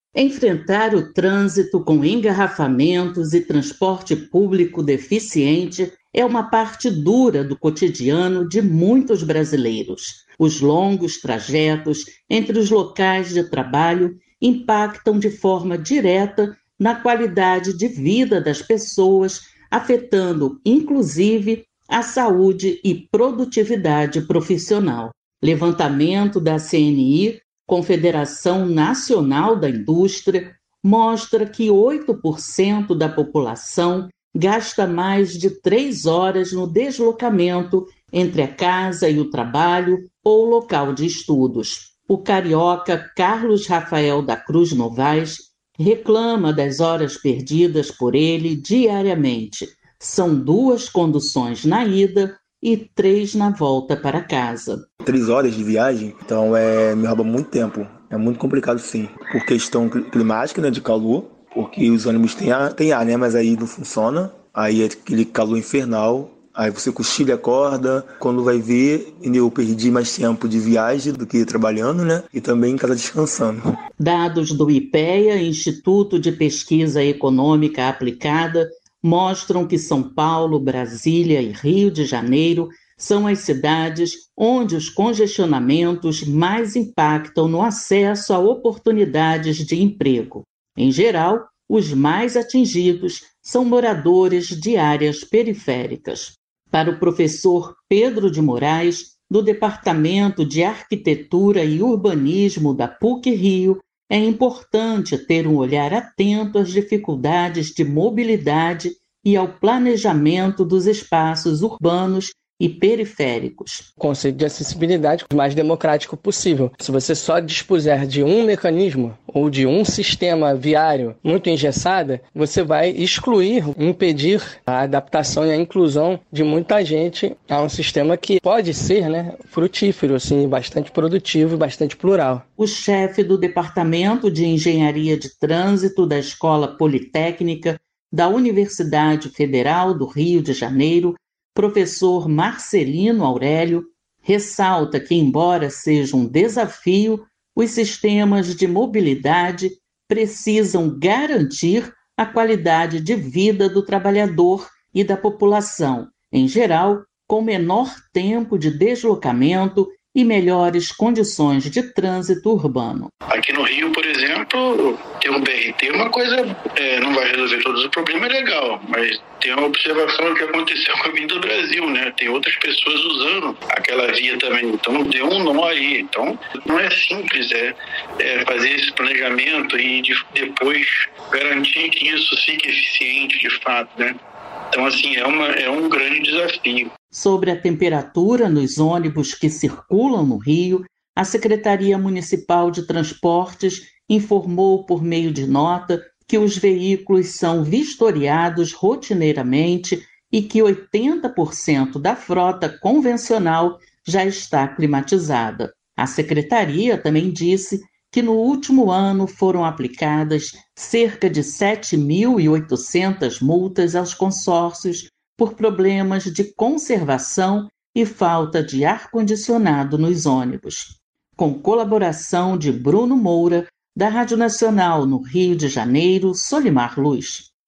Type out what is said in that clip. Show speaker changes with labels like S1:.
S1: Enfrentar o trânsito com engarrafamentos e transporte público deficiente é uma parte dura do cotidiano de muitos brasileiros. Os longos trajetos entre os locais de trabalho impactam de forma direta na qualidade de vida das pessoas, afetando, inclusive, a saúde e produtividade profissional. Levantamento da CNI, Confederação Nacional da Indústria, mostra que 8% da população gasta mais de 3 horas no deslocamento entre a casa e o trabalho ou local de estudos. O carioca Carlos Rafael da Cruz Novaes reclama das horas perdidas por ele diariamente. São 2 conduções na ida e 3 na volta para casa.
S2: 3 horas de viagem, então me rouba muito tempo. É muito complicado, sim, por questão climática, né, de calor, porque os ônibus têm ar, né, mas aí não funciona. Aí é aquele calor infernal. Aí você cochila e acorda. Quando vai ver, eu perdi mais tempo de viagem do que trabalhando, né? E também em casa descansando.
S1: Dados do IPEA, Instituto de Pesquisa Econômica Aplicada, mostram que São Paulo, Brasília e Rio de Janeiro são as cidades onde os congestionamentos mais impactam no acesso a oportunidades de emprego. Em geral, os mais atingidos são moradores de áreas periféricas. Para o professor Pedro de Moraes, do Departamento de Arquitetura e Urbanismo da PUC-Rio, é importante ter um olhar atento às dificuldades de mobilidade e ao planejamento dos espaços urbanos e periféricos.
S3: O conceito de acessibilidade o mais democrático possível. Se você só dispuser de um mecanismo ou de um sistema viário muito engessado, você vai excluir, impedir a adaptação e a inclusão de muita gente a um sistema que pode ser, frutífero, assim, bastante produtivo e bastante plural.
S1: O chefe do Departamento de Engenharia de Trânsito da Escola Politécnica da Universidade Federal do Rio de Janeiro, professor Marcelino Aurélio, ressalta que, embora seja um desafio, os sistemas de mobilidade precisam garantir a qualidade de vida do trabalhador e da população, em geral, com menor tempo de deslocamento e melhores condições de trânsito urbano.
S4: Aqui no Rio, por exemplo, ter um BRT, uma coisa não vai resolver todos os problemas, é legal, mas tem uma observação do que aconteceu com a Avenida do Brasil, né? Tem outras pessoas usando aquela via também, então deu um nó aí. Então, não é simples fazer esse planejamento e depois garantir que isso fique eficiente de fato, né? Então, assim, é um grande desafio.
S1: Sobre a temperatura nos ônibus que circulam no Rio, a Secretaria Municipal de Transportes informou por meio de nota que os veículos são vistoriados rotineiramente e que 80% da frota convencional já está climatizada. A Secretaria também disse que no último ano foram aplicadas cerca de 7.800 multas aos consórcios por problemas de conservação e falta de ar-condicionado nos ônibus. Com colaboração de Bruno Moura, da Rádio Nacional no Rio de Janeiro, Solimar Luz.